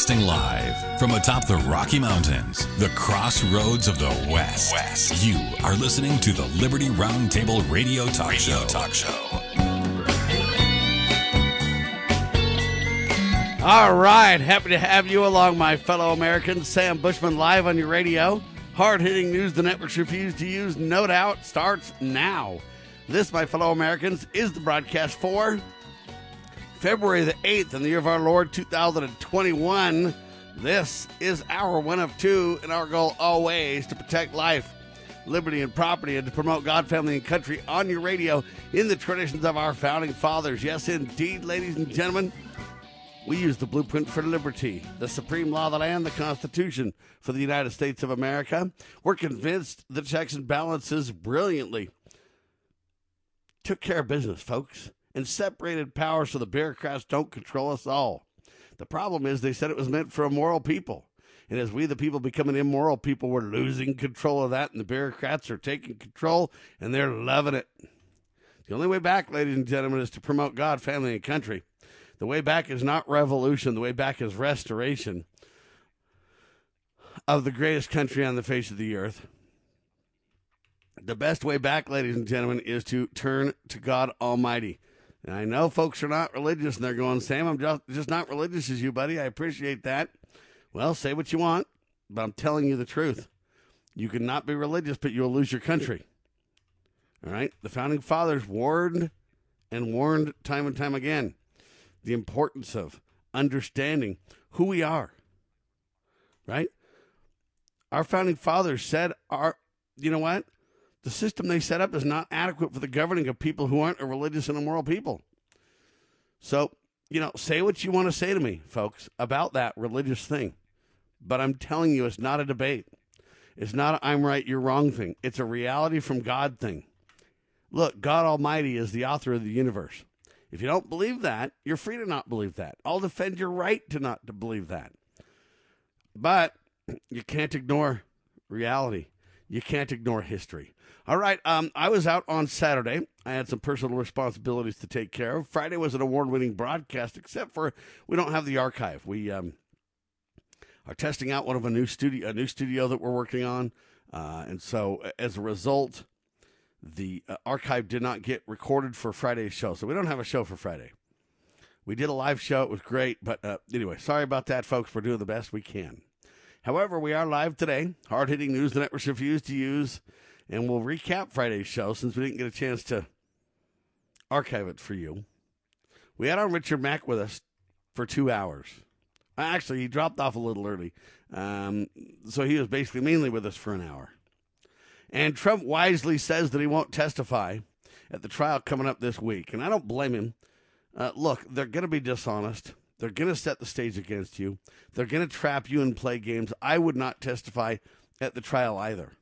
Broadcasting live from atop the Rocky Mountains, the crossroads of the West. You are listening to the Liberty Roundtable Radio Talk Show. All right, happy to have you along, my fellow Americans. Sam Bushman live on your radio. Hard-hitting news the networks refuse to use, no doubt, starts now. This, my fellow Americans, is the broadcast for February the 8th in the year of our Lord, 2021. This is hour one of two, and our goal always to protect life, liberty, and property, and to promote God, family, and country on your radio in the traditions of our founding fathers. Yes, indeed, ladies and gentlemen, we use the blueprint for liberty, the supreme law of the land, the Constitution for the United States of America. We're convinced the checks and balances brilliantly took care of business, folks, and separated powers so the bureaucrats don't control us all. The problem is they said it was meant for a moral people. And as we, the people, become an immoral people, we're losing control of that, and the bureaucrats are taking control, and they're loving it. The only way back, ladies and gentlemen, is to promote God, family, and country. The way back is not revolution. The way back is restoration of the greatest country on the face of the earth. The best way back, ladies and gentlemen, is to turn to God Almighty. And I know folks are not religious, and they're going, Sam, I'm just not religious as you, buddy. I appreciate that. Well, say what you want, but I'm telling you the truth. You can not be religious, but you'll lose your country. All right? The founding fathers warned and warned time and time again the importance of understanding who we are. Right? Our founding fathers said, you know what? The system they set up is not adequate for the governing of people who aren't a religious and immoral people. So, say what you want to say to me, folks, about that religious thing. But I'm telling you, it's not a debate. It's not a I'm right, you're wrong thing. It's a reality from God thing. Look, God Almighty is the author of the universe. If you don't believe that, you're free to not believe that. I'll defend your right to not to believe that. But you can't ignore reality. You can't ignore history. All right, I was out on Saturday. I had some personal responsibilities to take care of. Friday was an award-winning broadcast, except for we don't have the archive. We are testing out a new studio that we're working on, and so as a result, the archive did not get recorded for Friday's show, so we don't have a show for Friday. We did a live show. It was great, but anyway, sorry about that, folks. We're doing the best we can. However, we are live today. Hard-hitting news the networks refuse to use. And we'll recap Friday's show since we didn't get a chance to archive it for you. We had on Richard Mack with us for 2 hours. Actually, he dropped off a little early. So he was basically mainly with us for an hour. And Trump wisely says that he won't testify at the trial coming up this week. And I don't blame him. Look, they're going to be dishonest. They're going to set the stage against you. They're going to trap you and play games. I would not testify at the trial either.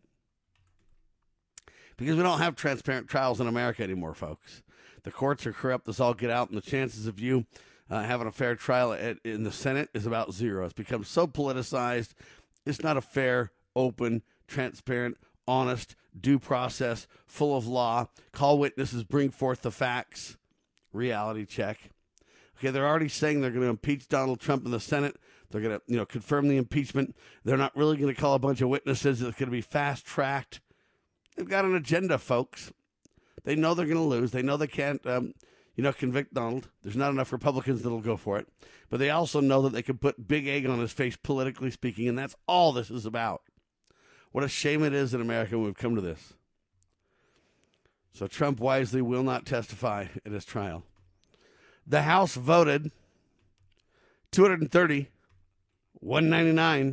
Because we don't have transparent trials in America anymore, folks. The courts are corrupt as all get out, and the chances of you having a fair trial in the Senate is about zero. It's become so politicized. It's not a fair, open, transparent, honest, due process, full of law. Call witnesses, bring forth the facts. Reality check. Okay, they're already saying they're going to impeach Donald Trump in the Senate. They're going to, confirm the impeachment. They're not really going to call a bunch of witnesses. It's going to be fast-tracked. They've got an agenda, folks. They know they're going to lose. They know they can't, convict Donald. There's not enough Republicans that'll go for it. But they also know that they can put big egg on his face, politically speaking, and that's all this is about. What a shame it is in America when we've come to this. So Trump wisely will not testify at his trial. The House voted 230, 199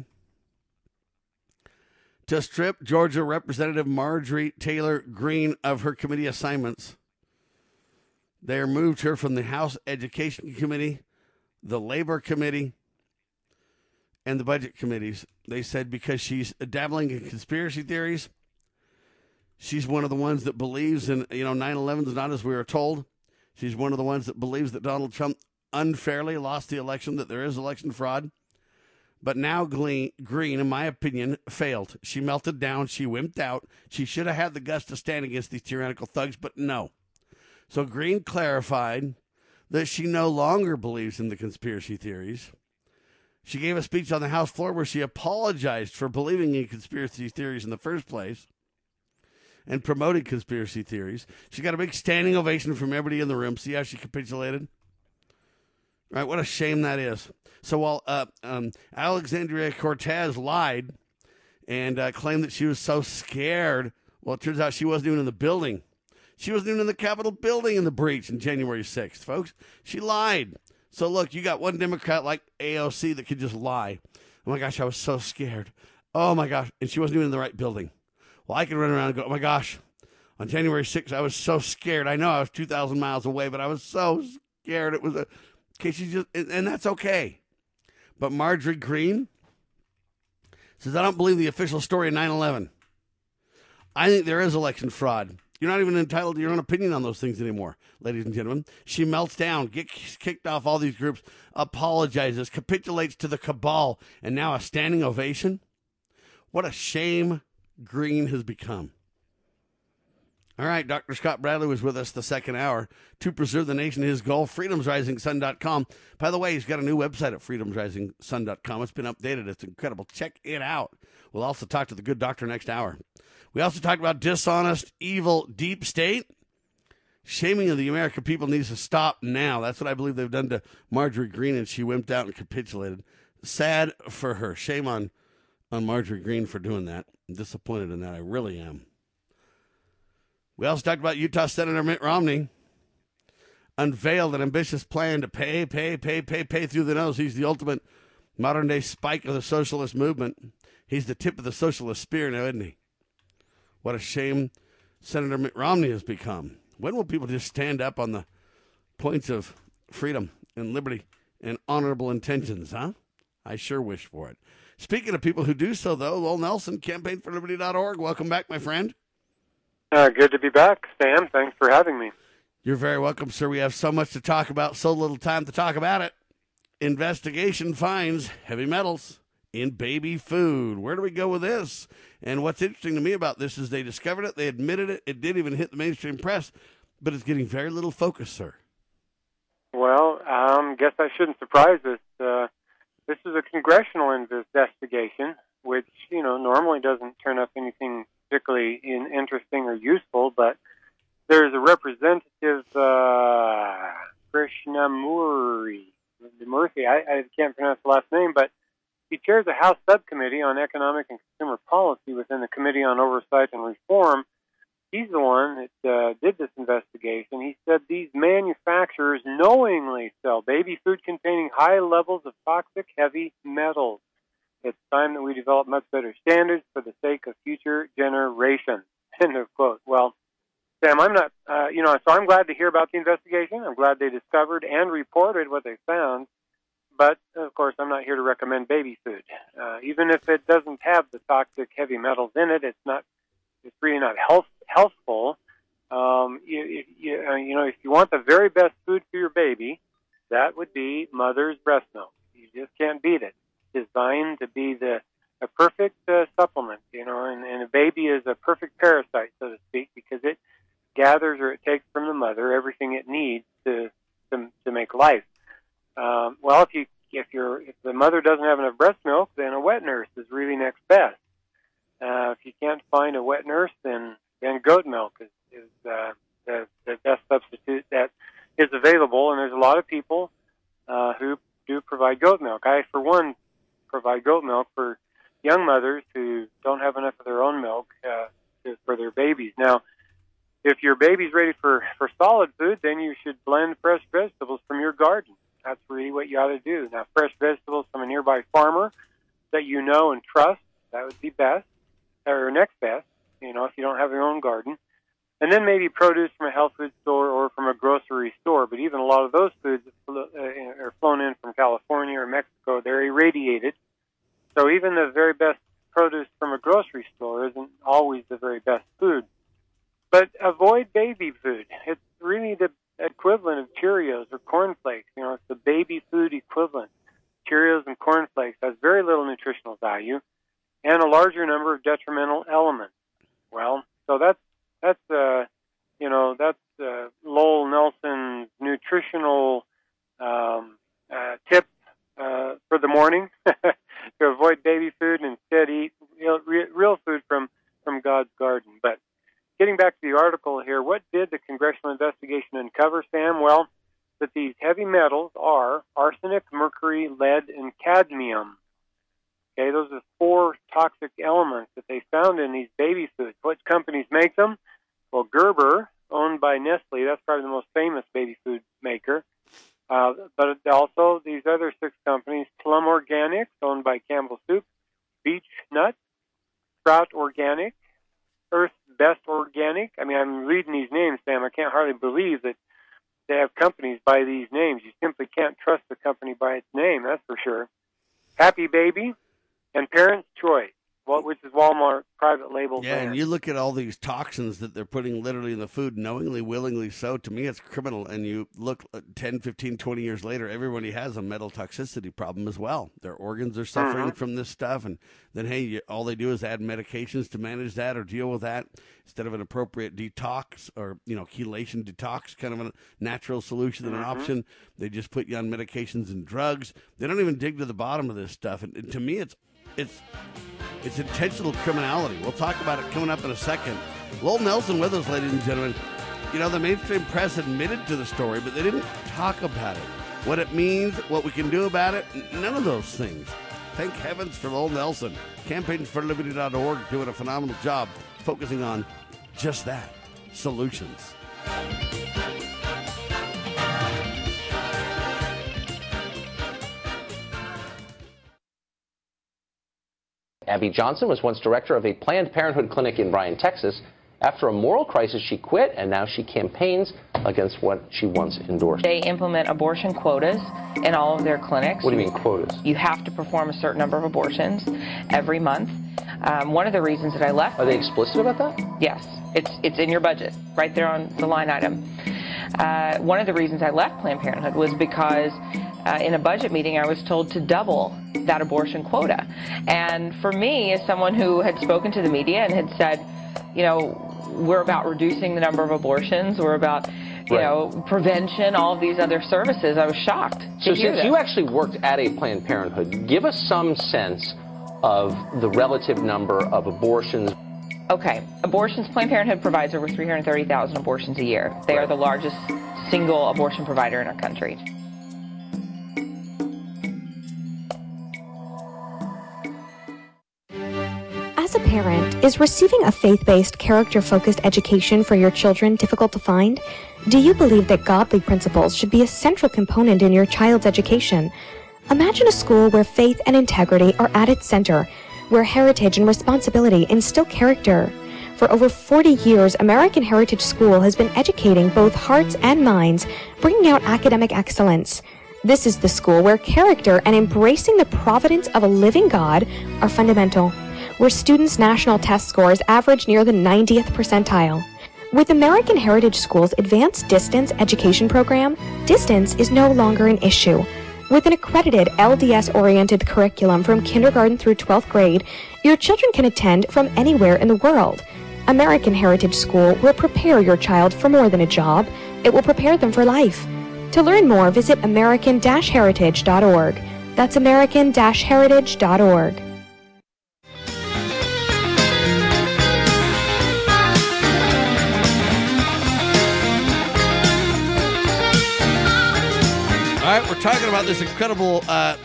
to strip Georgia Representative Marjorie Taylor Greene of her committee assignments. They removed her from the House Education Committee, the Labor Committee, and the Budget Committees. They said because she's dabbling in conspiracy theories, she's one of the ones that believes in, 9/11 is not as we were told. She's one of the ones that believes that Donald Trump unfairly lost the election, that there is election fraud. But now Greene, in my opinion, failed. She melted down. She wimped out. She should have had the guts to stand against these tyrannical thugs, but no. So Greene clarified that she no longer believes in the conspiracy theories. She gave a speech on the House floor where she apologized for believing in conspiracy theories in the first place and promoting conspiracy theories. She got a big standing ovation from everybody in the room. See how she capitulated? Right? What a shame that is. So while Alexandria Cortez lied and claimed that she was so scared, well, it turns out she wasn't even in the building. She wasn't even in the Capitol building in the breach on January 6th, folks. She lied. So, look, you got one Democrat like AOC that could just lie. Oh, my gosh, I was so scared. Oh, my gosh. And she wasn't even in the right building. Well, I can run around and go, oh, my gosh. On January 6th, I was so scared. I know I was 2,000 miles away, but I was so scared. It was a case she just, and that's okay. But Marjorie Greene says, I don't believe the official story of 9/11. I think there is election fraud. You're not even entitled to your own opinion on those things anymore, ladies and gentlemen. She melts down, gets kicked off all these groups, apologizes, capitulates to the cabal, and now a standing ovation? What a shame Greene has become. All right, Dr. Scott Bradley was with us the second hour to preserve the nation, his goal, freedomsrisingsun.com. By the way, he's got a new website at freedomsrisingsun.com. It's been updated. It's incredible. Check it out. We'll also talk to the good doctor next hour. We also talked about dishonest, evil, deep state. Shaming of the American people needs to stop now. That's what I believe they've done to Marjorie Greene, and she wimped out and capitulated. Sad for her. Shame on Marjorie Greene for doing that. I'm disappointed in that. I really am. We also talked about Utah Senator Mitt Romney. Unveiled an ambitious plan to pay through the nose. He's the ultimate modern-day Spike of the socialist movement. He's the tip of the socialist spear now, isn't he? What a shame Senator Mitt Romney has become. When will people just stand up on the points of freedom and liberty and honorable intentions, huh? I sure wish for it. Speaking of people who do so, though, Lowell Nelson, campaignforliberty.org. Welcome back, my friend. Good to be back, Sam. Thanks for having me. You're very welcome, sir. We have so much to talk about, so little time to talk about it. Investigation finds heavy metals in baby food. Where do we go with this? And what's interesting to me about this is they discovered it, they admitted it, it didn't even hit the mainstream press, but it's getting very little focus, sir. Well, guess I shouldn't surprise us. This is a congressional investigation, which, normally doesn't turn up anything particularly interesting or useful, but there's a representative, Krishnamurthy. I can't pronounce the last name, but he chairs a House subcommittee on economic and consumer policy within the Committee on Oversight and Reform. He's the one that did this investigation. He said these manufacturers knowingly sell baby food containing high levels of toxic heavy metals. It's time that we develop much better standards for the sake of future generations. End of quote. Well, Sam, I'm not, so I'm glad to hear about the investigation. I'm glad they discovered and reported what they found. But, of course, I'm not here to recommend baby food. Even if it doesn't have the toxic heavy metals in it, it's really not healthful. If you want the very best food for your baby, that would be mother's breast milk. You just can't beat it. It's designed to be a perfect supplement, and a baby is a perfect parasite, so to speak, because it gathers or it takes from the mother everything it needs to make life. Well, if the mother doesn't have enough breast milk, then a wet nurse is really next best. If you can't find a wet nurse, then goat milk is the best substitute that is available. And there's a lot of people who do provide goat milk. I, for one, provide goat milk for young mothers who don't have enough of their own milk for their babies. Now, if your baby's ready for solid food, then you should blend fresh vegetables from your garden. That's really what you ought to do. Now, fresh vegetables from a nearby farmer that you know and trust, that would be best, or next best, if you don't have your own garden. And then maybe produce from a health food store or from a grocery store. But even a lot of those foods are flown in from California or Mexico. They're irradiated. So even the very best produce from a grocery store isn't always the very best food. But avoid baby food. It's really the equivalent of Cheerios or cornflakes. It's the baby food equivalent. Cheerios and cornflakes has very little nutritional value and a larger number of detrimental elements. Well, so that's Lowell Nelson's nutritional tip for the morning to avoid baby food and instead eat real food from God's garden. But getting back to the article here, what did the congressional investigation uncover, Sam? Well, that these heavy metals are arsenic, mercury, lead, and cadmium. Okay, those are 4 toxic elements that they found in these baby foods. What companies make them? Well, Gerber, owned by Nestle, that's probably the most famous baby food maker. But also these other 6 companies, Plum Organics, owned by Campbell Soup, Beech Nuts, Sprout Organic, Earth's Best Organic. I mean, I'm reading these names, Sam. I can't hardly believe that they have companies by these names. You simply can't trust the company by its name, that's for sure. Happy Baby and Parents' Choice, which is Walmart private label Yeah, brand. and you look at all these toxins that they're putting literally in the food, knowingly, willingly so. To me, it's criminal. And you look 10, 15, 20 years later, everybody has a metal toxicity problem as well. Their organs are suffering from this stuff. And then, hey, all they do is add medications to manage that or deal with that instead of an appropriate detox or, chelation detox, kind of a natural solution and an option. They just put you on medications and drugs. They don't even dig to the bottom of this stuff. And to me, it's intentional criminality. We'll talk about it coming up in a second. Lowell Nelson with us, ladies and gentlemen. The mainstream press admitted to the story, but they didn't talk about it. What it means, what we can do about it, none of those things. Thank heavens for Lowell Nelson. CampaignForLiberty.org doing a phenomenal job focusing on just that, solutions. Abby Johnson was once director of a Planned Parenthood clinic in Bryan, Texas. After a moral crisis, she quit, and now she campaigns against what she once endorsed. They implement abortion quotas in all of their clinics. What do you mean quotas? You have to perform a certain number of abortions every month. One of the reasons that I left... Are they explicit about that? Yes. It's in your budget, right there on the line item. One of the reasons I left Planned Parenthood was because in a budget meeting I was told to double that abortion quota. And for me, as someone who had spoken to the media and had said, we're about reducing the number of abortions, we're about, prevention, all of these other services, I was shocked to hear since you actually worked at a Planned Parenthood, give us some sense of the relative number of abortions. Okay, abortions, Planned Parenthood provides over 330,000 abortions a year. They are the largest single abortion provider in our country. As a parent, is receiving a faith-based, character-focused education for your children difficult to find? Do you believe that godly principles should be a central component in your child's education? Imagine a school where faith and integrity are at its center, where heritage and responsibility instill character. For over 40 years, American Heritage School has been educating both hearts and minds, bringing out academic excellence. This is the school where character and embracing the providence of a living God are fundamental, where students' national test scores average near the 90th percentile. With American Heritage School's Advanced Distance Education Program, distance is no longer an issue. With an accredited LDS-oriented curriculum from kindergarten through 12th grade, your children can attend from anywhere in the world. American Heritage School will prepare your child for more than a job. It will prepare them for life. To learn more, visit American-Heritage.org. That's American-Heritage.org. All right, we're talking about this incredible,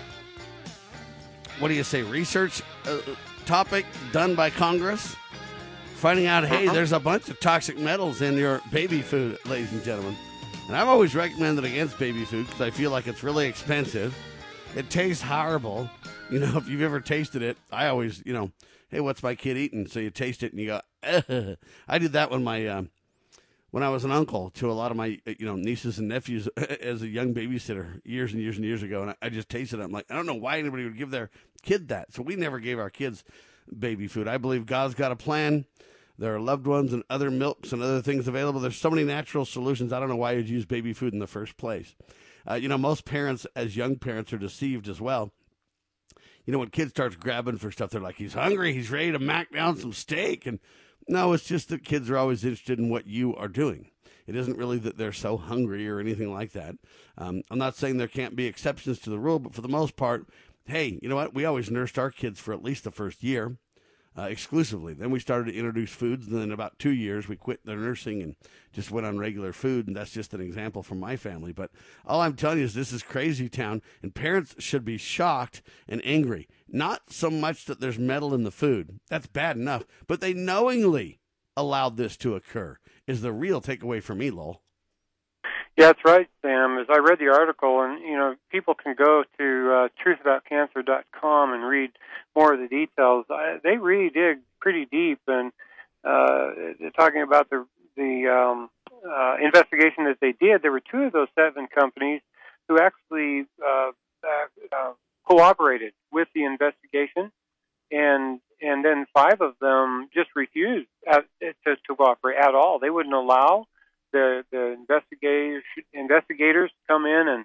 research topic done by Congress. Finding out, hey, there's a bunch of toxic metals in your baby food, ladies and gentlemen. And I've always recommended against baby food because I feel like it's really expensive. It tastes horrible. If you've ever tasted it, I always, hey, what's my kid eating? So you taste it and you go, ugh. I did that when I was an uncle to a lot of my, nieces and nephews as a young babysitter years and years and years ago. And I just tasted it. I'm like, I don't know why anybody would give their kid that. So we never gave our kids baby food. I believe God's got a plan. There are loved ones and other milks and other things available. There's so many natural solutions. I don't know why you'd use baby food in the first place. Most parents, as young parents, are deceived as well. When kids start grabbing for stuff, they're like, he's hungry. He's ready to mac down some steak. And no, it's just that kids are always interested in what you are doing. It isn't really that they're so hungry or anything like that. I'm not saying there can't be exceptions to the rule, but for the most part, hey, you know what? We always nursed our kids for at least the first year. Exclusively. Then we started to introduce foods, and then in about 2 years we quit the nursing and just went on regular food, and that's just an example from my family. But all I'm telling you is this is crazy town, and parents should be shocked and angry. Not so much that there's metal in the food. That's bad enough. But they knowingly allowed this to occur is the real takeaway for me, Lowell. Yeah, that's right, Sam. As I read the article, and people can go to truthaboutcancer.com and read more of the details. They really dig pretty deep, and they're talking about the investigation that they did. There were 2 of those 7 companies who actually cooperated with the investigation, and then 5 of them just refused to cooperate at all. They wouldn't allow the investigators come in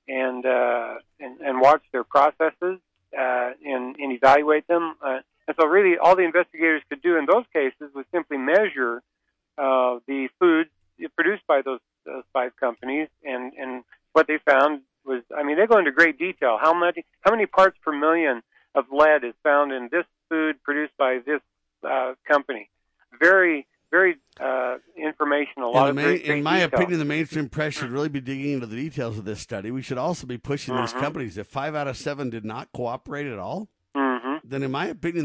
and watch their processes and evaluate them. And so really all the investigators could do in those cases was simply measure the food produced by those 5 companies, and what they found was, they go into great detail. How many parts per million of lead is found in this food produced by this company? Very informational. In my opinion, the mainstream press should really be digging into the details of this study. We should also be pushing these companies. If 5 out of 7 did not cooperate at all, then in my opinion,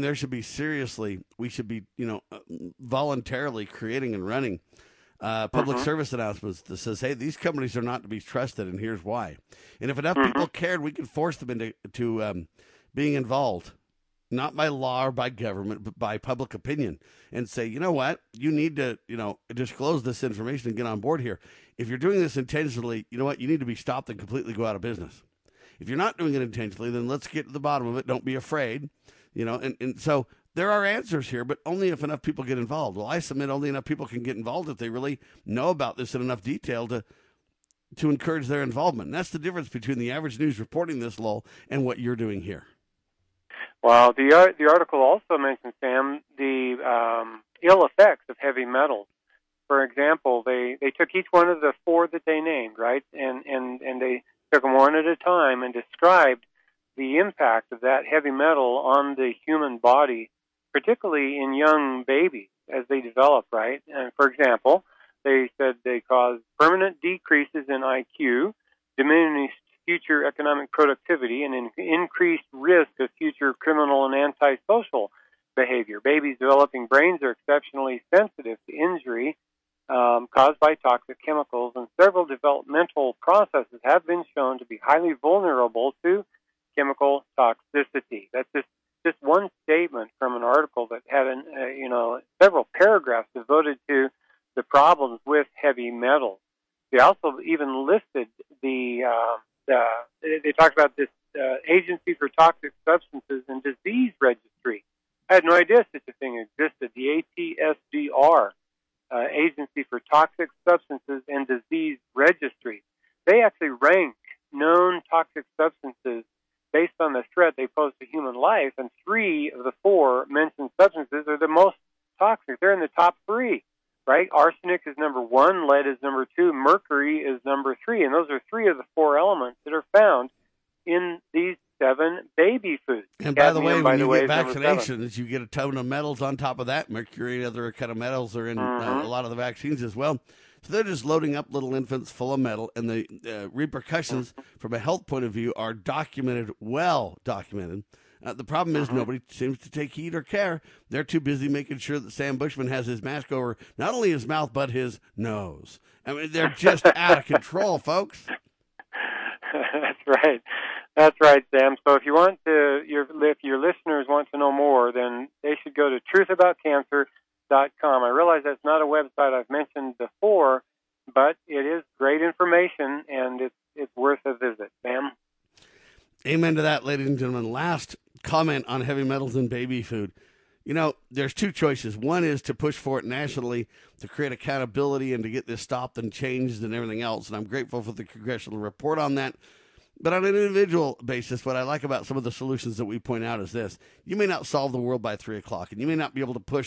we should be, voluntarily creating and running public service announcements that says, hey, these companies are not to be trusted, and here's why. And if enough people cared, we could force them into being involved. Not by law or by government, but by public opinion, and say, you know what, you need to, disclose this information and get on board here. If you're doing this intentionally, you know what, you need to be stopped and completely go out of business. If you're not doing it intentionally, then let's get to the bottom of it. Don't be afraid, and so there are answers here, but only if enough people get involved. Well, I submit only enough people can get involved if they really know about this in enough detail to encourage their involvement. And that's the difference between the average news reporting this, Lowell, and what you're doing here. Well, the article also mentions, Sam, the ill effects of heavy metals. For example, they took each one of the 4 that they named, right, and they took them one at a time and described the impact of that heavy metal on the human body, particularly in young babies as they develop, right? And for example, they said they cause permanent decreases in IQ, diminished future economic productivity, and an increased risk of future criminal and antisocial behavior. Babies developing brains are exceptionally sensitive to injury caused by toxic chemicals, and several developmental processes have been shown to be highly vulnerable to chemical toxicity. That's just one statement from an article that had several paragraphs devoted to the problems with heavy metals. They also even listed they talked about this Agency for Toxic Substances and Disease Registry. I had no idea such a thing existed. The ATSDR, Agency for Toxic Substances and Disease Registry. They actually rank known toxic substances based on the threat they pose to human life, and 3 of the 4 mentioned substances are the most toxic. They're in the top 3. Right? Arsenic is number 1, lead is number 2, mercury is number 3, and those are 3 of the 4 elements that are found in these 7 baby foods. And by the way, when you get vaccinations, you get a ton of metals on top of that. Mercury and other kind of metals are in a lot of the vaccines as well. So they're just loading up little infants full of metal, and the repercussions from a health point of view are well documented. The problem is nobody seems to take heed or care. They're too busy making sure that Sam Bushman has his mask over not only his mouth, but his nose. I mean, they're just out of control, folks. That's right, Sam. So if your listeners want to know more, then they should go to truthaboutcancer.com. I realize that's not a website I've mentioned before, but it is great information, and it's worth a visit. Sam? Amen to that, ladies and gentlemen. Last comment on heavy metals in baby food. There's 2 choices. One is to push for it nationally to create accountability and to get this stopped and changed and everything else. And I'm grateful for the congressional report on that. But on an individual basis, what I like about some of the solutions that we point out is this. You may not solve the world by 3 o'clock, and you may not be able to push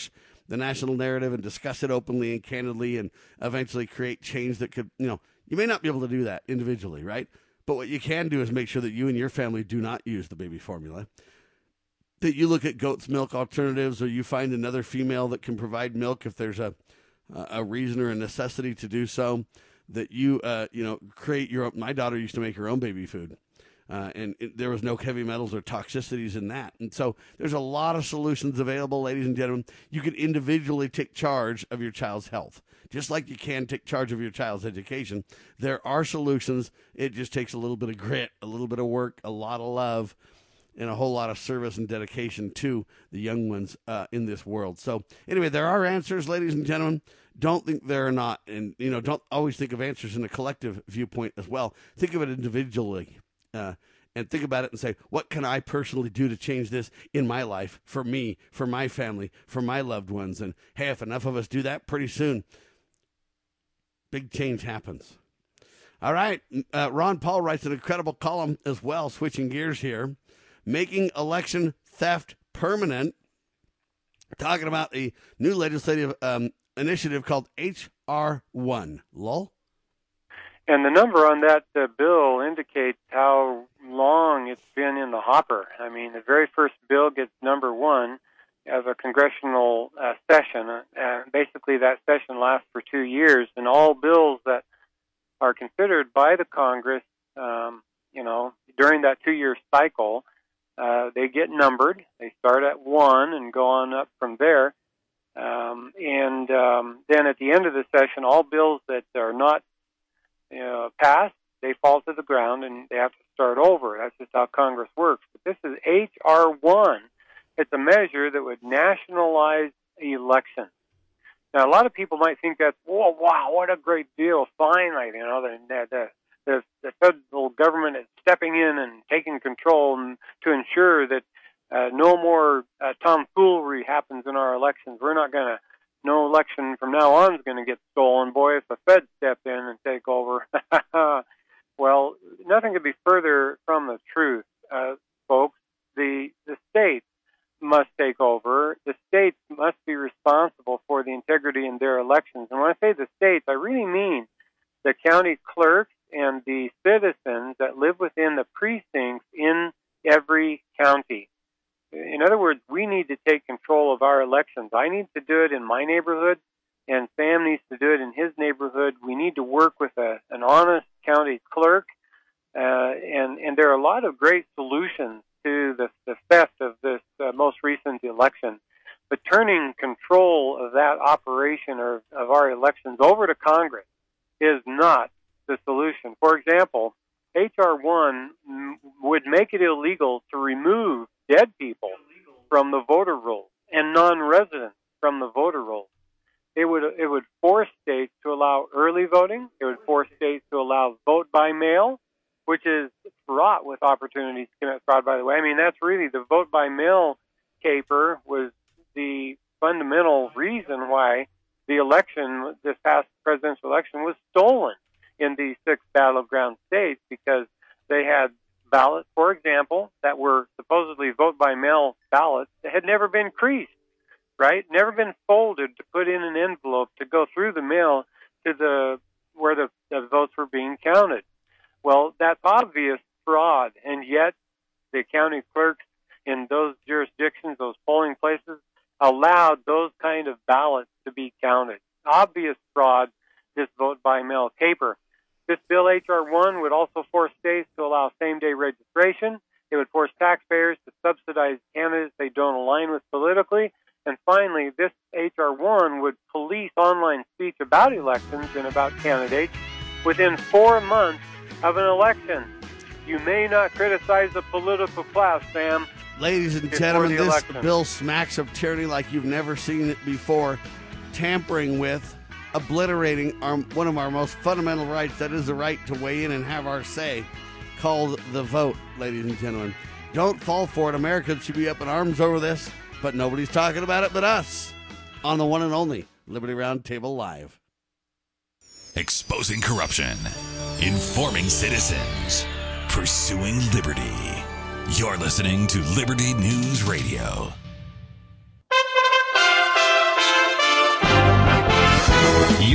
the national narrative and discuss it openly and candidly and eventually create change that could, you may not be able to do that individually, right? But what you can do is make sure that you and your family do not use the baby formula, that you look at goat's milk alternatives, or you find another female that can provide milk if there's a reason or a necessity to do so, that you, create your own. My daughter used to make her own baby food. And there was no heavy metals or toxicities in that. And so there's a lot of solutions available, ladies and gentlemen. You can individually take charge of your child's health, just like you can take charge of your child's education. There are solutions. It just takes a little bit of grit, a little bit of work, a lot of love, and a whole lot of service and dedication to the young ones in this world. So anyway, there are answers, ladies and gentlemen. Don't think there are not. And, don't always think of answers in a collective viewpoint as well. Think of it individually. And think about it and say, what can I personally do to change this in my life, for me, for my family, for my loved ones? And hey, if enough of us do that, pretty soon, big change happens. All right. Ron Paul writes an incredible column as well, switching gears here, making election theft permanent, talking about the new legislative initiative called H.R. 1. Lol? And the number on that bill indicates how long it's been in the hopper. I mean, the very first bill gets number 1 of a congressional session. Basically, that session lasts for 2 years, and all bills that are considered by the Congress, during that 2-year cycle, they get numbered. They start at 1 and go on up from there. Then at the end of the session, all bills that are not passed, they fall to the ground and they have to start over. That's just how Congress works. But this is H.R. 1. It's a measure that would nationalize elections. Now, a lot of people might think that's, oh, wow, what a great deal. Finally, the federal government is stepping in and taking control to ensure that no more tomfoolery happens in our elections. No election from now on is going to get stolen. Boy, if the Feds step in and take over. Well, nothing could be further from the truth, folks. The states must take over. The states must be responsible for the integrity in their elections. And when I say the states, I really mean the county clerks and the citizens that live within the precincts in every county. In other words, we need to take control of our elections. I need to do it in my neighborhood, and Sam needs to do it in his neighborhood. We need to work with an honest county clerk, and there are a lot of great solutions to the theft of this most recent election. But turning control of that operation or of our elections over to Congress is not the solution. For example, H.R. 1 would make it illegal to remove dead people from the voter rolls and non-residents from the voter rolls. It would force states to allow early voting. It would force states to allow vote by mail, which is fraught with opportunities to commit fraud, by the way. I mean, that's really the vote by mail caper was the fundamental reason why the election, this past presidential election, was stolen in these 6 battleground states, because they had ballots, for example, that were supposedly vote-by-mail ballots that had never been creased, right? Never been folded to put in an envelope to go through the mail to where the votes were being counted. Well, that's obvious fraud, and yet the county clerks in those jurisdictions, those polling places, allowed those kind of ballots to be counted. Obvious fraud, this vote-by-mail caper. This bill, H.R. 1, would also force states to allow same-day registration. It would force taxpayers to subsidize candidates they don't align with politically. And finally, this H.R. 1 would police online speech about elections and about candidates within 4 months of an election. You may not criticize the political class, Sam. Ladies and gentlemen, this bill smacks of tyranny like you've never seen it before, tampering with, obliterating one of our most fundamental rights, that is the right to weigh in and have our say, called the vote, ladies and gentlemen. Don't fall for it. Americans should be up in arms over this, but nobody's talking about it but us on the one and only Liberty Roundtable Live. Exposing corruption, informing citizens, pursuing liberty. You're listening to Liberty News Radio.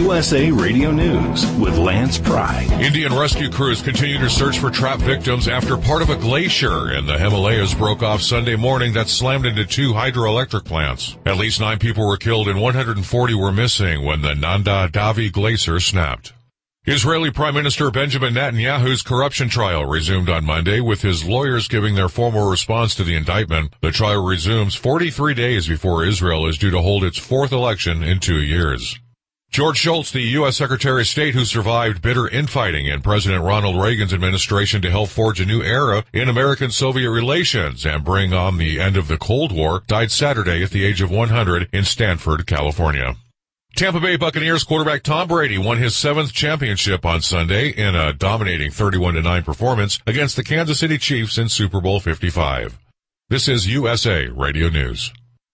USA Radio News with Lance Pry. Indian rescue crews continue to search for trapped victims after part of a glacier in the Himalayas broke off Sunday morning that slammed into 2 hydroelectric plants. At least 9 people were killed and 140 were missing when the Nanda Devi glacier snapped. Israeli Prime Minister Benjamin Netanyahu's corruption trial resumed on Monday, with his lawyers giving their formal response to the indictment. The trial resumes 43 days before Israel is due to hold its 4th election in 2 years. George Shultz, the U.S. Secretary of State who survived bitter infighting in President Ronald Reagan's administration to help forge a new era in American-Soviet relations and bring on the end of the Cold War, died Saturday at the age of 100 in Stanford, California. Tampa Bay Buccaneers quarterback Tom Brady won his 7th championship on Sunday in a dominating 31-9 performance against the Kansas City Chiefs in Super Bowl 55. This is USA Radio News.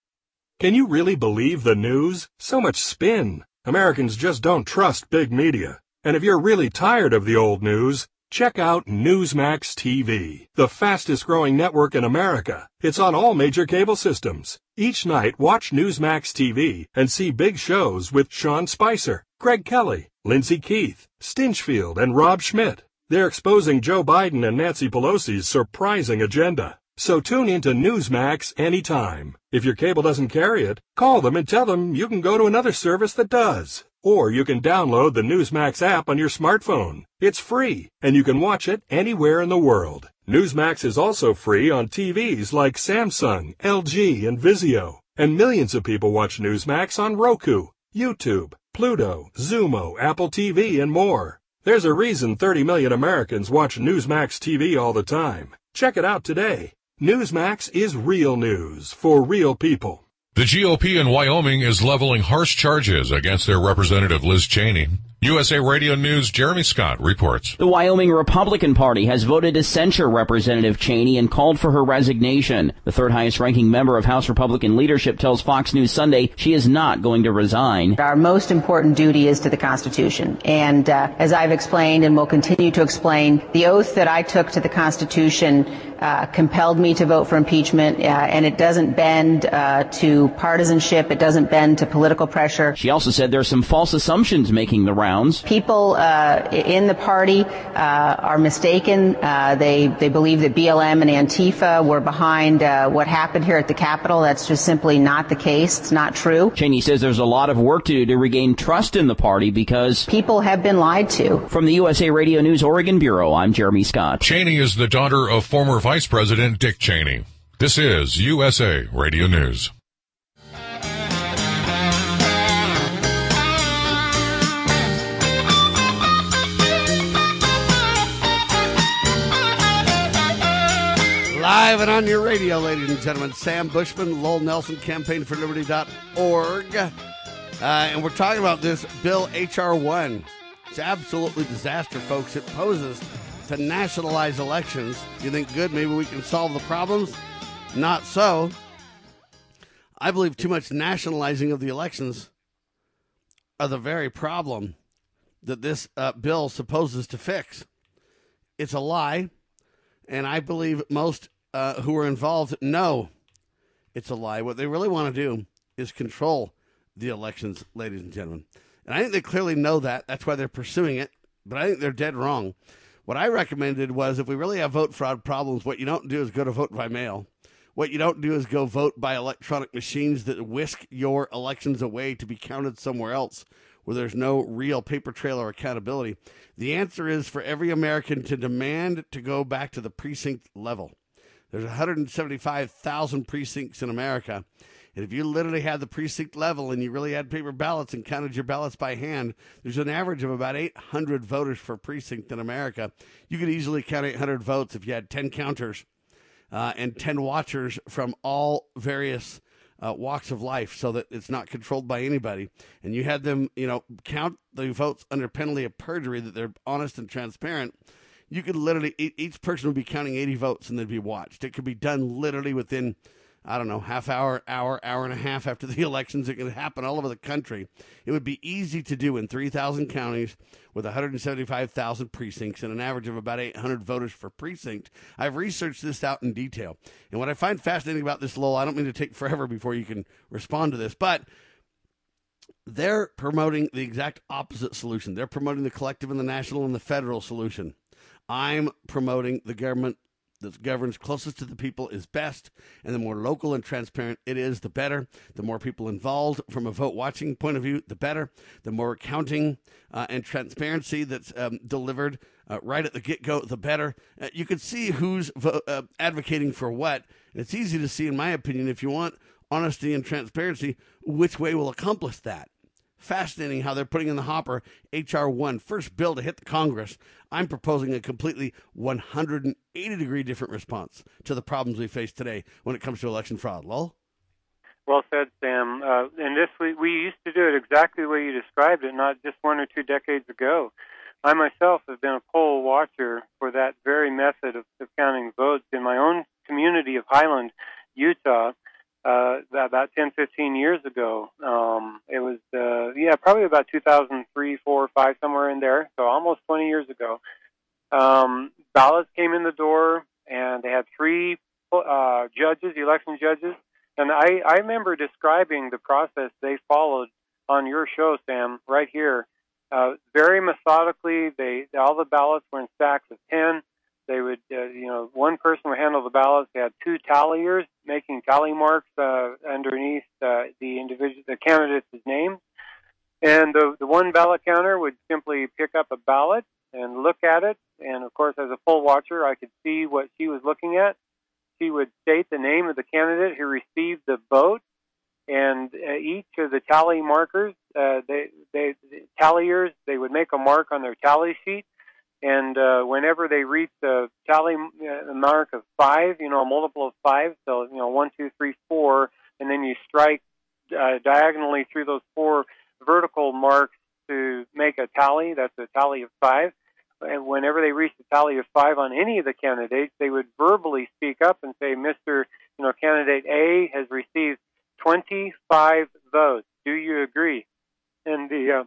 Can you really believe the news? So much spin. Americans just don't trust big media. And if you're really tired of the old news, check out Newsmax TV, the fastest growing network in America. It's on all major cable systems. Each night, watch Newsmax TV and see big shows with Sean Spicer, Greg Kelly, Lindsey Keith, Stinchfield, and Rob Schmidt. They're exposing Joe Biden and Nancy Pelosi's surprising agenda. So tune into Newsmax anytime. If your cable doesn't carry it, call them and tell them you can go to another service that does. Or you can download the Newsmax app on your smartphone. It's free, and you can watch it anywhere in the world. Newsmax is also free on TVs like Samsung, LG, and Vizio. And millions of people watch Newsmax on Roku, YouTube, Pluto, Zumo, Apple TV, and more. There's a reason 30 million Americans watch Newsmax TV all the time. Check it out today. Newsmax is real news for real people. The GOP in Wyoming is leveling harsh charges against their representative Liz Cheney. USA Radio News' Jeremy Scott reports. The Wyoming Republican Party has voted to censure Representative Cheney and called for her resignation. The third highest ranking member of House Republican leadership tells Fox News Sunday she is not going to resign. Our most important duty is to the Constitution. And as I've explained and will continue to explain, the oath that I took to the Constitution compelled me to vote for impeachment, and it doesn't bend to partisanship. It doesn't bend to political pressure. She also said there are some false assumptions making the rounds. People in the party are mistaken. They believe that BLM and Antifa were behind what happened here at the Capitol. That's just simply not the case. It's not true. Cheney says there's a lot of work to do to regain trust in the party because people have been lied to. From the USA Radio News Oregon Bureau, I'm Jeremy Scott. Cheney is the daughter of former Vice President Dick Cheney. This is USA Radio News. Live and on your radio, ladies and gentlemen, Sam Bushman, Lowell Nelson, campaignforliberty.org. And we're talking about this bill, H.R. 1. It's absolutely disaster, folks. It poses to nationalize elections. You think, good, maybe we can solve the problems? Not so. I believe too much nationalizing of the elections are the very problem that this bill supposes to fix. It's a lie, and I believe most who are involved know it's a lie. What they really want to do is control the elections, ladies and gentlemen. And I think they clearly know that. That's why they're pursuing it, but I think they're dead wrong. What I recommended was if we really have vote fraud problems, what you don't do is go to vote by mail. What you don't do is go vote by electronic machines that whisk your elections away to be counted somewhere else where there's no real paper trail or accountability. The answer is for every American to demand to go back to the precinct level. There's 175,000 precincts in America. And if you literally had the precinct level and you really had paper ballots and counted your ballots by hand, there's an average of about 800 voters per precinct in America. You could easily count 800 votes if you had 10 counters and 10 watchers from all various walks of life so that it's not controlled by anybody. And you had them, count the votes under penalty of perjury, that they're honest and transparent. You could literally, each person would be counting 80 votes and they'd be watched. It could be done literally within, half hour, hour and a half after the elections. It could happen all over the country. It would be easy to do in 3,000 counties with 175,000 precincts and an average of about 800 voters per precinct. I've researched this out in detail. And what I find fascinating about this, Lowell, I don't mean to take forever before you can respond to this, but They're promoting the exact opposite solution. They're promoting the collective and the national and the federal solution. I'm promoting the government that governs closest to the people is best, and the more local and transparent it is, the better. The more people involved from a vote-watching point of view, the better. The more counting and transparency that's delivered right at the get-go, the better. You can see who's advocating for what, and it's easy to see, in my opinion, if you want honesty and transparency, which way will accomplish that. Fascinating how they're putting in the hopper H.R. 1, first bill to hit the Congress. I'm proposing a completely 180-degree different response to the problems we face today when it comes to election fraud. Lowell? Well said, Sam. And this we used to do it exactly the way you described it, not just 1 or 2 decades ago. I myself have been a poll watcher for that very method of counting votes in my own community of Highland, Utah. About 10, 15 years ago. It was, probably about 2003, 4, 5, somewhere in there, so almost 20 years ago. Ballots came in the door, and they had 3 judges, election judges, and I remember describing the process they followed on your show, Sam, right here. Very methodically, all the ballots were in stacks of 10. They would, one person would handle the ballots. They had 2 talliers making tally marks underneath the candidate's name. And the one ballot counter would simply pick up a ballot and look at it. And, of course, as a poll watcher, I could see what she was looking at. She would state the name of the candidate who received the vote. And each of the tally markers, talliers, they would make a mark on their tally sheet. And whenever they reach the tally mark of 5, a multiple of 5, so 1, 2, 3, 4, and then you strike diagonally through those 4 vertical marks to make a tally. That's a tally of 5. And whenever they reach the tally of 5 on any of the candidates, they would verbally speak up and say, "Mr. Candidate A has received 25 votes. Do you agree?" And the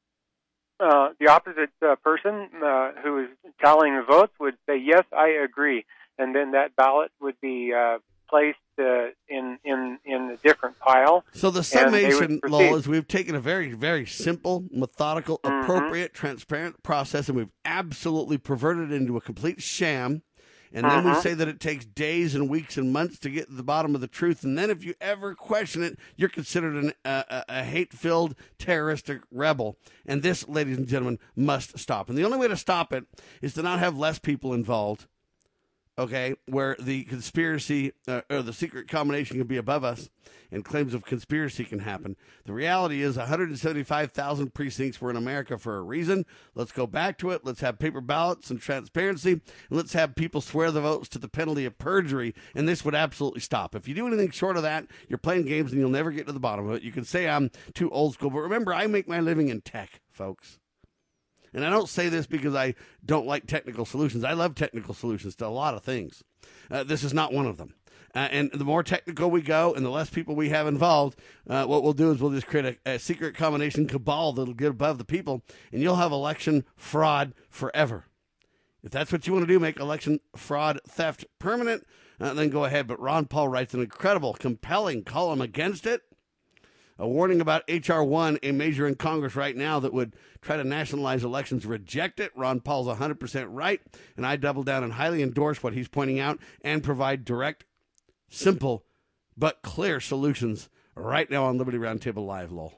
opposite person who is tallying the votes would say, "Yes, I agree," and then that ballot would be placed in a different pile. So the summation, Lowell, is we've taken a very, very simple, methodical, appropriate, transparent process, and we've absolutely perverted it into a complete sham. And then we say that it takes days and weeks and months to get to the bottom of the truth. And then if you ever question it, you're considered a hate-filled terroristic rebel. And this, ladies and gentlemen, must stop. And the only way to stop it is to not have less people involved, okay, where the conspiracy or the secret combination can be above us and claims of conspiracy can happen. The reality is 175,000 precincts were in America for a reason. Let's go back to it. Let's have paper ballots and transparency, and let's have people swear the votes to the penalty of perjury, and this would absolutely stop. If you do anything short of that, you're playing games and you'll never get to the bottom of it. You can say I'm too old school, but remember, I make my living in tech, folks. And I don't say this because I don't like technical solutions. I love technical solutions to a lot of things. This is not one of them. And the more technical we go and the less people we have involved, what we'll do is we'll just create a secret combination cabal that'll get above the people, and you'll have election fraud forever. If that's what you want to do, make election fraud theft permanent, then go ahead. But Ron Paul writes an incredible, compelling column against it. A warning about H.R. 1, a measure in Congress right now that would try to nationalize elections. Reject it. Ron Paul's 100% right, and I double down and highly endorse what he's pointing out and provide direct, simple, but clear solutions right now on Liberty Roundtable Live, Lowell.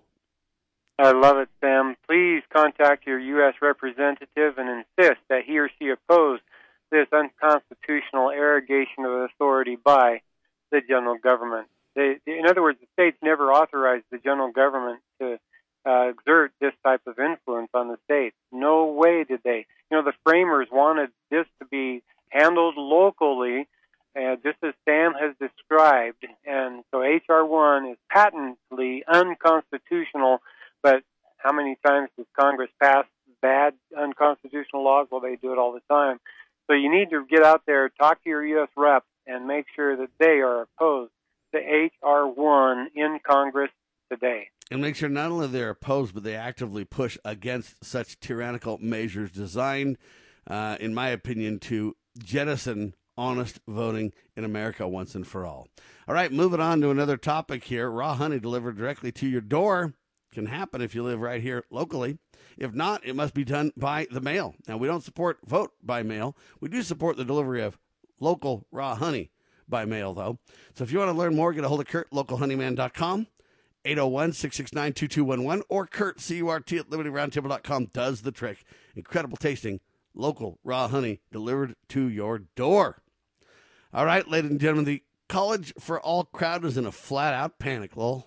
I love it, Sam. Please contact your U.S. representative and insist that he or she oppose this unconstitutional arrogation of authority by the general government. In other words, the states never authorized the general government to exert this type of influence on the states. No way did they. The framers wanted this to be handled locally, just as Sam has described. And so H.R. 1 is patently unconstitutional, but how many times does Congress pass bad unconstitutional laws? Well, they do it all the time. So you need to get out there, talk to your U.S. rep, and make sure that they are opposed to H.R. 1 in Congress today. And make sure not only they're opposed, but they actively push against such tyrannical measures designed, in my opinion, to jettison honest voting in America once and for all. All right, moving on to another topic here. Raw honey delivered directly to your door. can happen if you live right here locally. If not, it must be done by the mail. Now, we don't support vote by mail. We do support the delivery of local raw honey by mail, though. So if you want to learn more, get a hold of Kurt, localhoneyman.com, 801-669-2211, or Kurt, C-U-R-T, at libertyroundtable.com does the trick. Incredible tasting local raw honey delivered to your door. All right, ladies and gentlemen, the College for All crowd is in a flat-out panic, Lowell.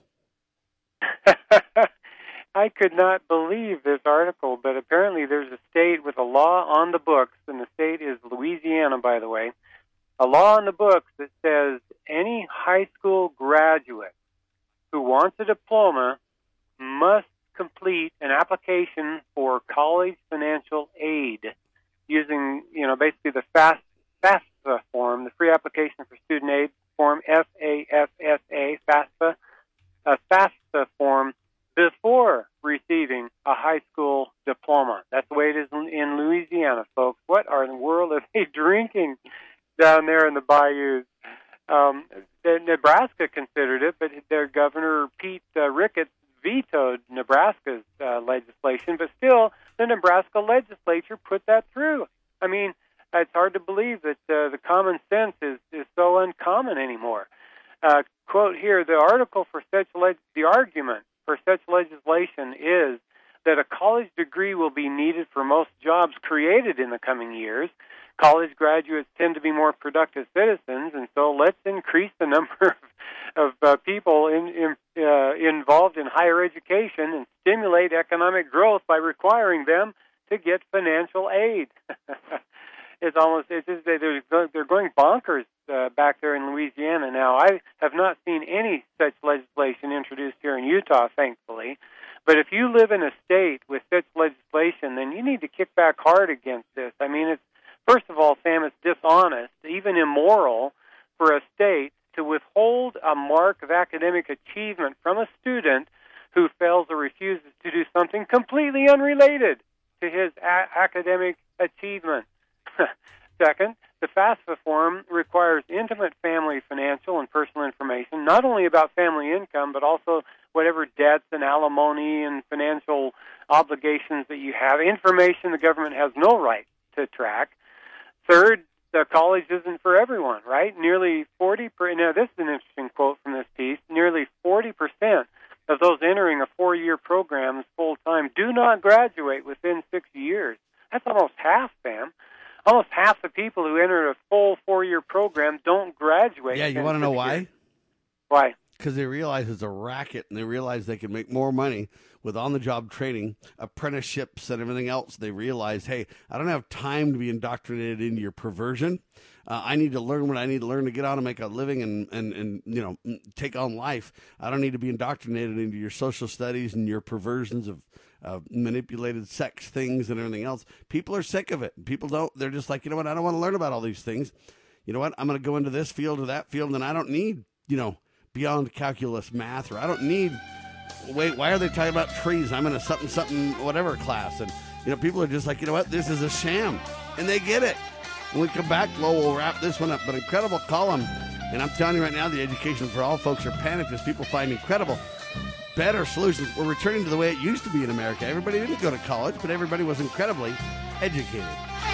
I could not believe this article, but apparently there's a state with a law on the books, and the state is Louisiana, by the way, a law on the books that says any high school graduate who wants a diploma must complete an application for college financial aid using, basically the FAFSA form, the Free Application for Student Aid form, FAFSA, FAFSA, a FAFSA form, before receiving a high school diploma. That's the way it is in Louisiana, folks. What in the world are they drinking down there in the bayous? Nebraska considered it, but their governor, Pete Ricketts, vetoed Nebraska's legislation, but still the Nebraska legislature put that through. I mean, it's hard to believe that the common sense is so uncommon anymore. Quote here, the argument for such legislation is that a college degree will be needed for most jobs created in the coming years. College graduates tend to be more productive citizens, and so let's increase the number of people involved in higher education and stimulate economic growth by requiring them to get financial aid. They're going bonkers back there in Louisiana now. I have not seen any such legislation introduced here in Utah, thankfully. But if you live in a state with such legislation, then you need to kick back hard against this. I mean, first of all, Sam, it's dishonest, even immoral, for a state to withhold a mark of academic achievement from a student who fails or refuses to do something completely unrelated to his academic achievement. Second, the FAFSA form requires intimate family financial and personal information, not only about family income, but also whatever debts and alimony and financial obligations that you have, information the government has no right to track. Third, the college isn't for everyone, right? Nearly 40%, now this is an interesting quote from this piece, nearly 40% of those entering a 4-year program full-time do not graduate within 6 years. That's almost half, Sam. Almost half the people who enter a full 4-year program don't graduate. Yeah, you want to know why? Why? Because they realize it's a racket, and they realize they can make more money with on-the-job training, apprenticeships, and everything else. They realize, hey, I don't have time to be indoctrinated into your perversion. I need to learn what I need to learn to get on and make a living and take on life. I don't need to be indoctrinated into your social studies and your perversions of manipulated sex things and everything else. People are sick of it. People don't. They're just like, you know what? I don't want to learn about all these things. You know what? I'm going to go into this field or that field, and I don't need, beyond calculus math, or I don't need, why are they talking about trees? I'm in a something, whatever class. And, people are just like, you know what? This is a sham. And they get it. When we come back, we'll wrap this one up. But incredible column. And I'm telling you right now, the Education for All folks are panicked as people find incredible, better solutions. We're returning to the way it used to be in America. Everybody didn't go to college, but everybody was incredibly educated.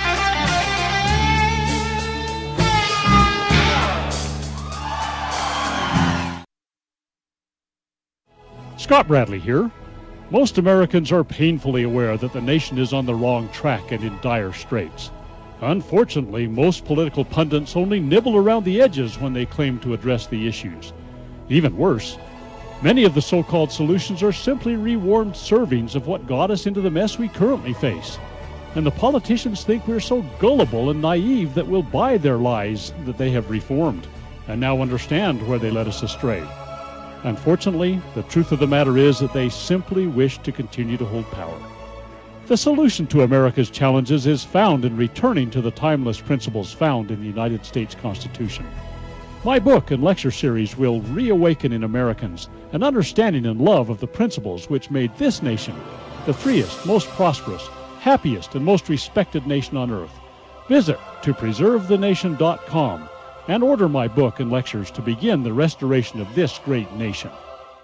Scott Bradley here. Most Americans are painfully aware that the nation is on the wrong track and in dire straits. Unfortunately, most political pundits only nibble around the edges when they claim to address the issues. Even worse, many of the so-called solutions are simply rewarmed servings of what got us into the mess we currently face. And the politicians think we're so gullible and naive that we'll buy their lies that they have reformed, and now understand where they led us astray. Unfortunately, the truth of the matter is that they simply wish to continue to hold power. The solution to America's challenges is found in returning to the timeless principles found in the United States Constitution. My book and lecture series will reawaken in Americans an understanding and love of the principles which made this nation the freest, most prosperous, happiest, and most respected nation on earth. Visit topreservethenation.com and order my book and lectures to begin the restoration of this great nation.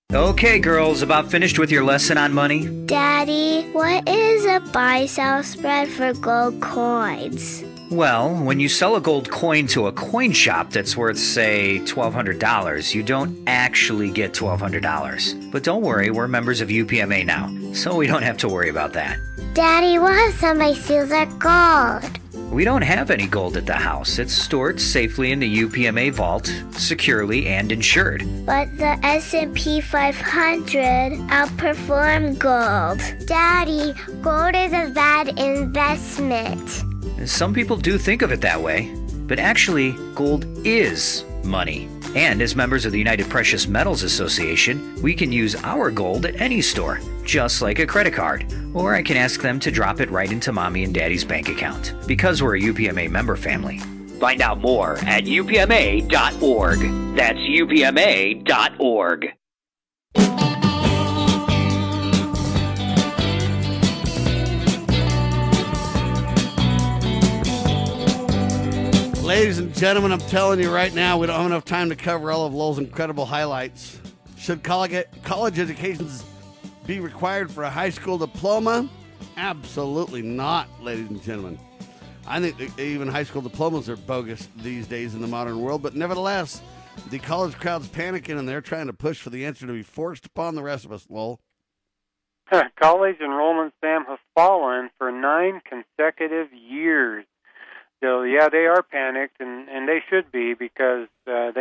Okay, girls, about finished with your lesson on money? Daddy, what is a buy-sell spread for gold coins? Well, when you sell a gold coin to a coin shop that's worth, say, $1,200, you don't actually get $1,200. But don't worry, we're members of UPMA now, so we don't have to worry about that. Daddy, what if somebody steals our gold? We don't have any gold at the house. It's stored safely in the UPMA vault, securely and insured. But the S&P 500 outperformed gold. Daddy, gold is a bad investment. Some people do think of it that way, but actually, gold is money. And as members of the United Precious Metals Association, we can use our gold at any store, just like a credit card. Or I can ask them to drop it right into Mommy and Daddy's bank account, because we're a UPMA member family. Find out more at upma.org. That's upma.org. Ladies and gentlemen, I'm telling you right now, we don't have enough time to cover all of Lowell's incredible highlights. Should college educations be required for a high school diploma? Absolutely not, ladies and gentlemen. I think that even high school diplomas are bogus these days in the modern world, but nevertheless, the college crowd's panicking and they're trying to push for the answer to be forced upon the rest of us, Lowell. College enrollment, Sam, has fallen for 9 consecutive years. So, yeah, they are panicked, and they should be, because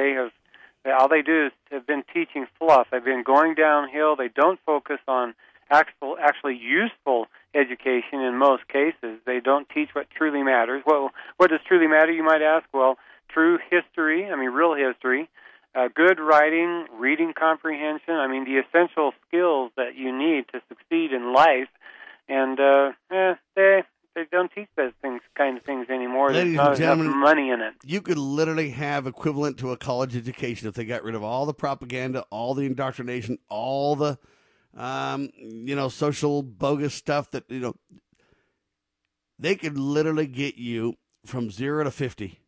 all they do is have been teaching fluff. They've been going downhill. They don't focus on actually useful education in most cases. They don't teach what truly matters. Well, what does truly matter, you might ask? Well, true history, real history, good writing, reading comprehension, the essential skills that you need to succeed in life. And they don't teach those kind of things anymore. Ladies There's not and enough money in it. You could literally have equivalent to a college education if they got rid of all the propaganda, all the indoctrination, all the, social bogus stuff that, they could literally get you from 0 to 50.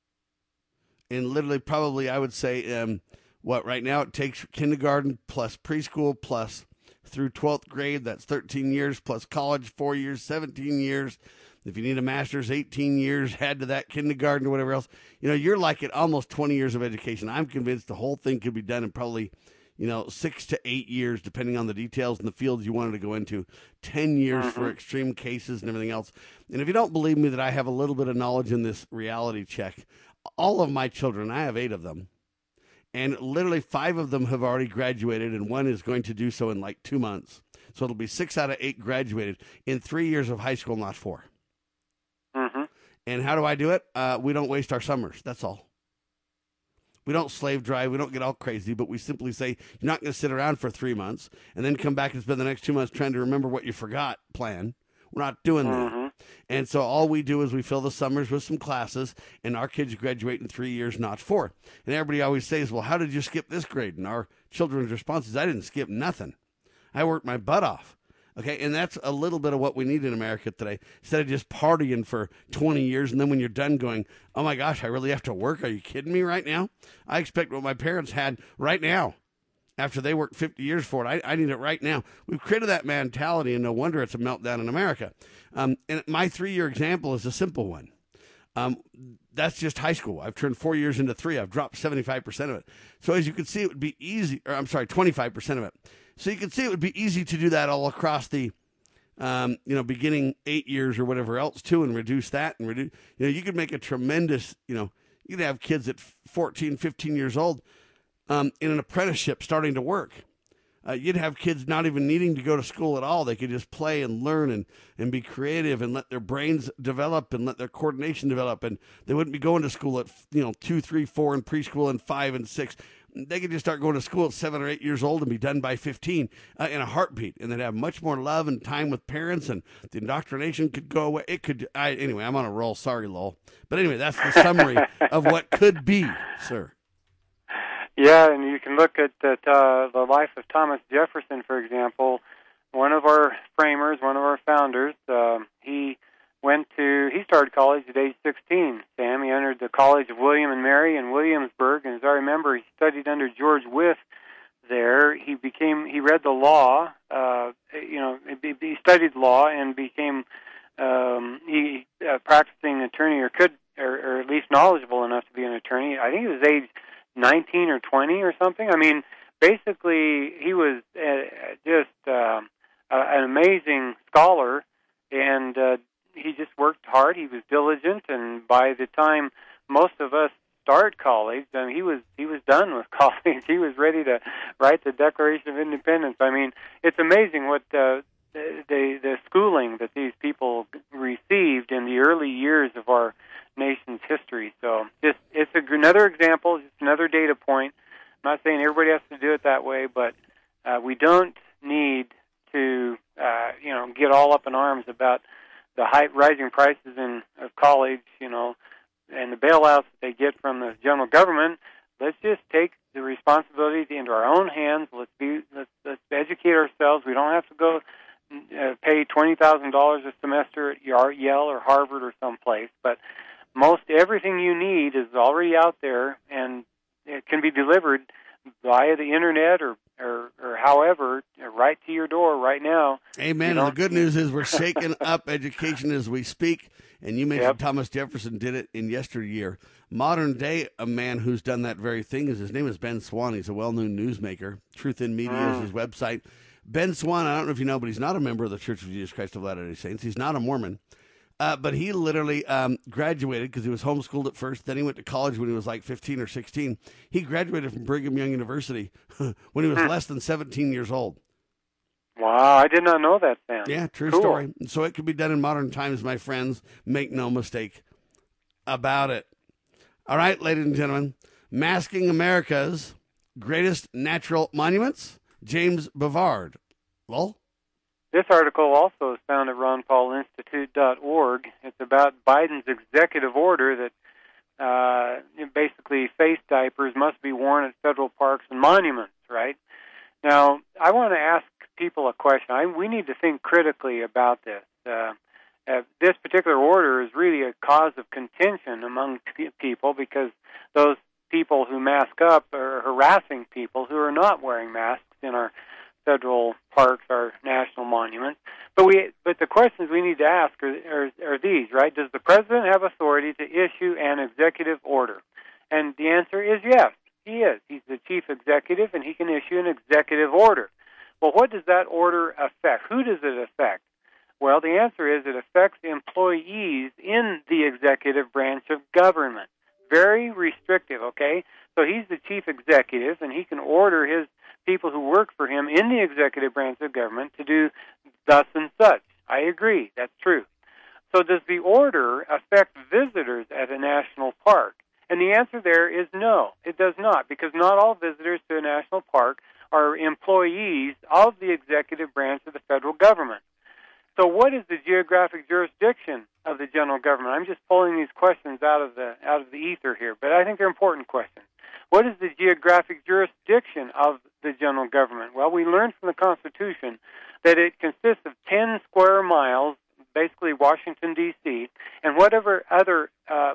And literally probably, I would say, right now it takes kindergarten plus preschool plus through 12th grade, that's 13 years, plus college, 4 years, 17 years. If you need a master's, 18 years, add to that kindergarten or whatever else. You're like at almost 20 years of education. I'm convinced the whole thing could be done in probably, 6 to 8 years, depending on the details and the fields you wanted to go into. 10 years for extreme cases and everything else. And if you don't believe me that I have a little bit of knowledge in this reality check, all of my children, I have 8 of them, and literally 5 of them have already graduated, and 1 is going to do so in like 2 months. So it'll be 6 out of 8 graduated in 3 years of high school, not 4. And how do I do it? We don't waste our summers. That's all. We don't slave drive. We don't get all crazy, but we simply say, you're not going to sit around for 3 months and then come back and spend the next 2 months trying to remember what you forgot plan. We're not doing that. And so all we do is we fill the summers with some classes, and our kids graduate in 3 years, not 4. And everybody always says, well, how did you skip this grade? And our children's response is, I didn't skip nothing. I worked my butt off. Okay, and that's a little bit of what we need in America today. Instead of just partying for 20 years, and then when you're done going, oh my gosh, I really have to work? Are you kidding me right now? I expect what my parents had right now. After they worked 50 years for it, I need it right now. We've created that mentality, and no wonder it's a meltdown in America. And my 3-year example is a simple one. That's just high school. I've turned 4 years into 3. I've dropped 75% of it. So as you can see, it would be easy, 25% of it. So you can see it would be easy to do that all across the, beginning 8 years or whatever else too, and reduce that and reduce, you could make a tremendous, you could have kids at 14, 15 years old, in an apprenticeship starting to work. You'd have kids not even needing to go to school at all. They could just play and learn and be creative and let their brains develop and let their coordination develop. And they wouldn't be going to school at, 2, 3, 4 in preschool and 5 and 6. They could just start going to school at 7 or 8 years old and be done by 15 in a heartbeat. And they'd have much more love and time with parents, and the indoctrination could go away. Anyway, I'm on a roll. Sorry, Lowell. But anyway, that's the summary of what could be, sir. Yeah, and you can look at the life of Thomas Jefferson, for example. One of our framers, one of our founders, he started college at age 16, Sam. He entered the College of William and Mary in Williamsburg, and as I remember, he studied under George Wythe there. He he read the law, he studied law and became practicing attorney, or at least knowledgeable enough to be an attorney. I think he was age 19 or 20 or something. I mean, basically, he was just an amazing scholar, and he just worked hard. He was diligent, and by the time most of us start college, I mean, he was done with college. He was ready to write the Declaration of Independence. I mean, it's amazing what the schooling that these people received in the early years of our nation's history. So it's another example, just another data point. I'm not saying everybody has to do it that way, but we don't need to get all up in arms about the rising prices of college, and the bailouts that they get from the general government. Let's just take the responsibility into our own hands. Let's educate ourselves. We don't have to go pay $20,000 a semester at Yale or Harvard or someplace, but most everything you need is already out there, and it can be delivered via the internet or however, right to your door right now. Amen. And the good news is we're shaking up education as we speak. And you mentioned Thomas Jefferson did it in yesteryear. Modern day, a man who's done that very thing his name is Ben Swann. He's a well-known newsmaker. Truth in Media is his website. Ben Swann, I don't know if you know, but he's not a member of the Church of Jesus Christ of Latter-day Saints. He's not a Mormon. But he literally graduated because he was homeschooled at first. Then he went to college when he was like 15 or 16. He graduated from Brigham Young University when he was less than 17 years old. Wow, I did not know that, Sam. Yeah, true story. So it could be done in modern times, my friends. Make no mistake about it. All right, ladies and gentlemen, masking America's greatest natural monuments, James Bovard. Lowell? This article also is found at ronpaulinstitute.org. It's about Biden's executive order that basically face diapers must be worn at federal parks and monuments, right? Now, I want to ask people a question. We need to think critically about this. This particular order is really a cause of contention among people because those people who mask up are harassing people who are not wearing masks in our federal parks, our national monuments. But the questions we need to ask are these, right? Does the president have authority to issue an executive order? And the answer is yes, he is. He's the chief executive, and he can issue an executive order. Well, what does that order affect? Who does it affect? Well, the answer is it affects employees in the executive branch of government. Very restrictive, okay? So he's the chief executive, and he can order his people who work for him in the executive branch of government to do thus and such. I agree. That's true. So does the order affect visitors at a national park? And the answer there is no, it does not, because not all visitors to a national park are employees of the executive branch of the federal government. So what is the geographic jurisdiction of the general government? I'm just pulling these questions out of the ether here, but I think they're important questions. What is the geographic jurisdiction of the general government? Well, we learned from the Constitution that it consists of 10 square miles, basically Washington, D.C., and whatever other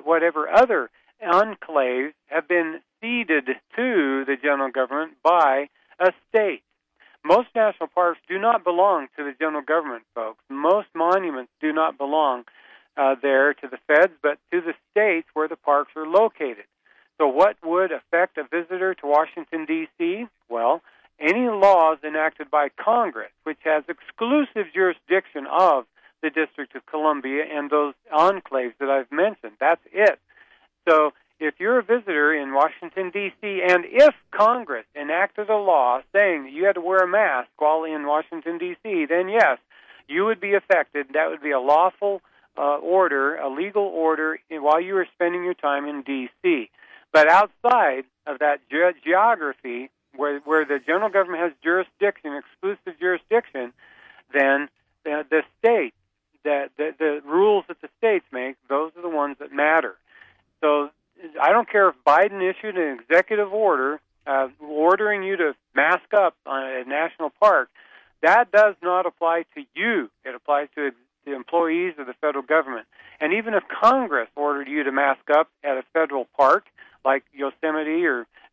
enclaves have been ceded to the general government by a state. Most national parks do not belong to the general government, folks. Most monuments do not belong there to the feds, but to the states where the parks are located. So what would affect a visitor to Washington, D.C.? Well, any laws enacted by Congress, which has exclusive jurisdiction of the District of Columbia and those enclaves that I've mentioned. That's it. So if you're a visitor in Washington, D.C., and if Congress enacted a law saying that you had to wear a mask while in Washington, D.C., then yes, you would be affected. That would be a lawful order, a legal order, while you were spending your time in D.C. But outside of that geography, where the general government has jurisdiction, exclusive jurisdiction, then the state, the rules that the states make, those are the ones that matter. So I don't care if Biden issued an executive order ordering you to mask up on a national park. That does not apply to you. It applies to the employees of the federal government. And even if Congress ordered you to mask up at a federal park, like Yosemite or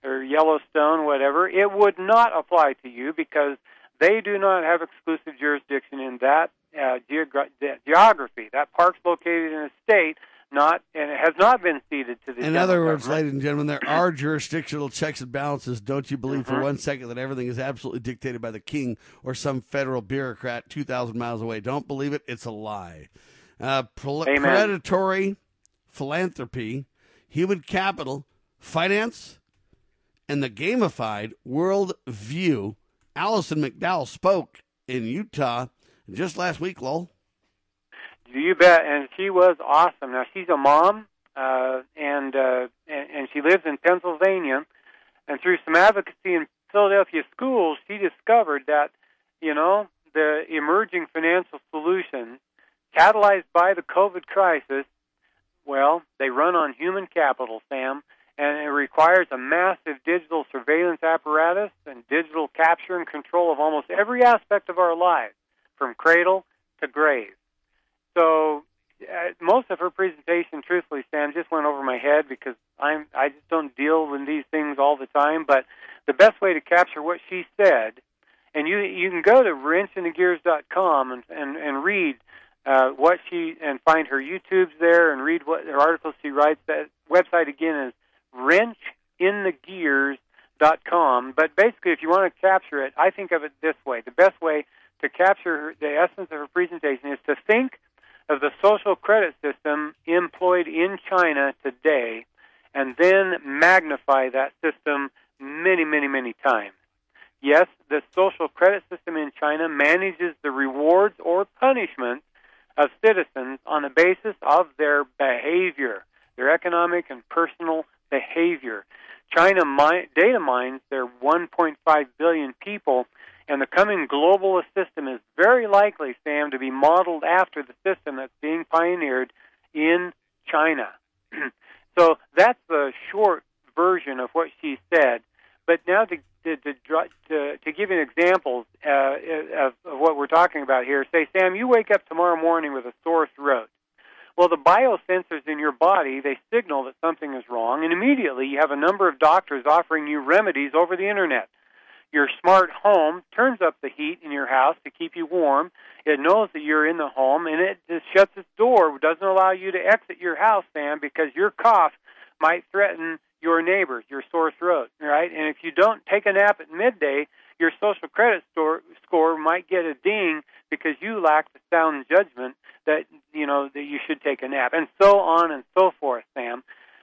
or Yellowstone, whatever, it would not apply to you because they do not have exclusive jurisdiction in that geography. That park's located in a state, and it has not been ceded to the In other words, ladies and gentlemen, there are jurisdictional checks and balances. Don't you believe for 1 second that everything is absolutely dictated by the king or some federal bureaucrat 2,000 miles away. Don't believe it. It's a lie. Predatory philanthropy, human capital, finance, and the gamified world view. Allison McDowell spoke in Utah just last week, Lowell. You bet, and she was awesome. Now, she's a mom, and she lives in Pennsylvania, and through some advocacy in Philadelphia schools, she discovered that, the emerging financial solutions catalyzed by the COVID crisis, well, they run on human capital, Sam, and it requires a massive digital surveillance apparatus and digital capture and control of almost every aspect of our lives, from cradle to grave. So most of her presentation, truthfully, Sam, just went over my head because I just don't deal with these things all the time. But the best way to capture what she said, and you can go to wrenchinthegears.com and read what she, and find her YouTubes there and read what her articles she writes. That website again is wrenchinthegears.com. But basically, if you want to capture it, I think of it this way. The best way to capture the essence of her presentation is to think of the social credit system employed in China today, and then magnify that system many, many, many times. Yes, the social credit system in China manages the rewards or punishments of citizens on the basis of their behavior, their economic and personal behavior. China data mines their 1.5 billion people, and the coming globalist system is very likely, Sam, to be modeled after the system that's being pioneered in China. So that's the short version of what she said. But now to give you examples of what we're talking about here, say, Sam, you wake up tomorrow morning with a sore throat. Well, the biosensors in your body, they signal that something is wrong, and immediately you have a number of doctors offering you remedies over the Internet. Your smart home turns up the heat in your house to keep you warm. It knows that you're in the home, and it just shuts its door, doesn't allow you to exit your house, Sam, because your cough might threaten your neighbors, your sore throat, right? And if you don't take a nap at midday, your social credit score might get a ding because you lack the sound judgment that you should take a nap, and so on and so forth, Sam.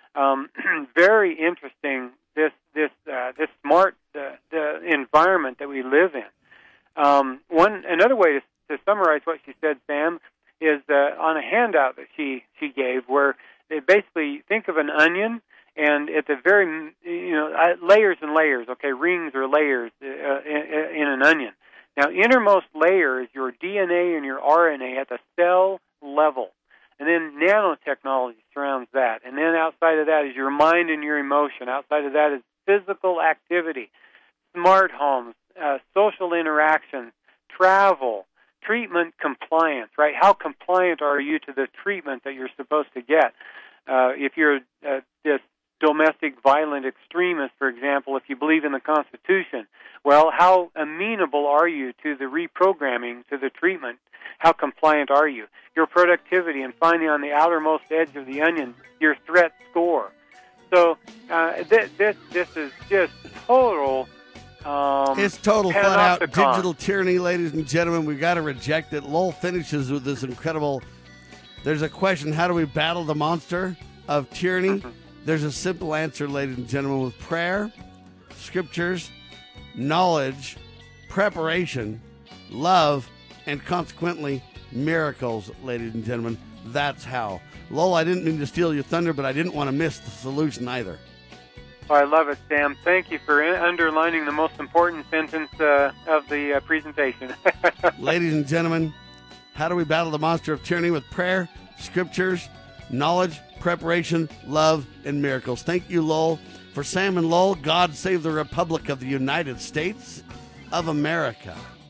Very interesting. This smart the environment that we live in. Another way to summarize what she said, Sam, is on a handout that she gave, where they basically think of an onion, and at the very layers and layers. Okay, rings or layers in an onion. Now, innermost layer is your DNA and your RNA at the cell level. And then nanotechnology surrounds that. And then outside of that is your mind and your emotion. Outside of that is physical activity, smart homes, social interactions, travel, treatment compliance, right? How compliant are you to the treatment that you're supposed to get? If you're this domestic violent extremist, for example, if you believe in the Constitution, well, how amenable are you to the reprogramming, to the treatment? How compliant are you? Your productivity, and finally on the outermost edge of the onion, your threat score. So this is just total. It's total flat-out digital tyranny, ladies and gentlemen. We've got to reject it. Lowell finishes with this incredible. There's a question: how do we battle the monster of tyranny? There's a simple answer, ladies and gentlemen, with prayer, scriptures, knowledge, preparation, love, and consequently, miracles, ladies and gentlemen. That's how. Lowell, I didn't mean to steal your thunder, but I didn't want to miss the solution either. Oh, I love it, Sam. Thank you for underlining the most important sentence of the presentation. Ladies and gentlemen, how do we battle the monster of tyranny? With prayer, scriptures, knowledge, preparation, love, and miracles. Thank you, Lowell. For Sam and Lowell, God save the Republic of the United States of America.